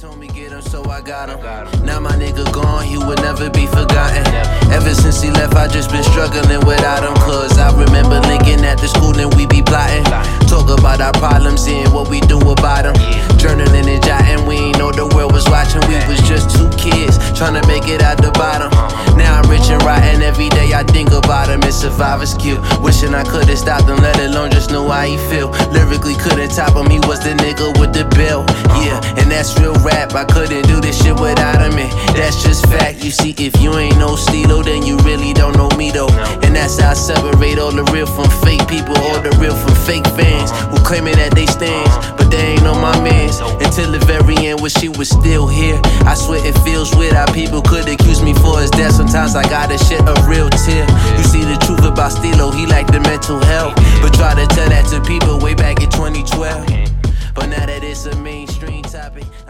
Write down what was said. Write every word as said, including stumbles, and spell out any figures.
told me get him, so I got him. Now my nigga gone, he would never be forgotten. Ever since he left, I just been struggling without him. Cause I remember linking at the school and we be plotting. Talk about our problems and what we do about them. Journaling and jotting, we ain't know the world was watching. We was just two kids, trying to make it out the bottom. Now I'm rich and rotten, every day I think about him. It's survivor's cue. Wishing I could've stopped him, let alone just know how he feel. Lyrically couldn't top him, he was the nigga with the bill. Yeah, and that's real rap, I couldn't do this shit without him, and that's just fact. You see, if you ain't no Steelo, then you really don't know me though. And that's how I separate all the real from fake people, all the real from fake fans who claiming that they stands, but they ain't on my mans. Until the very end when she was still here, I swear it feels weird how people could accuse me for his death. Sometimes I gotta shed a real tear. You see the truth about Steelo, he lacked the mental health, but try to tell that to people way back in twenty twelve. But now that it's a mainstream topic,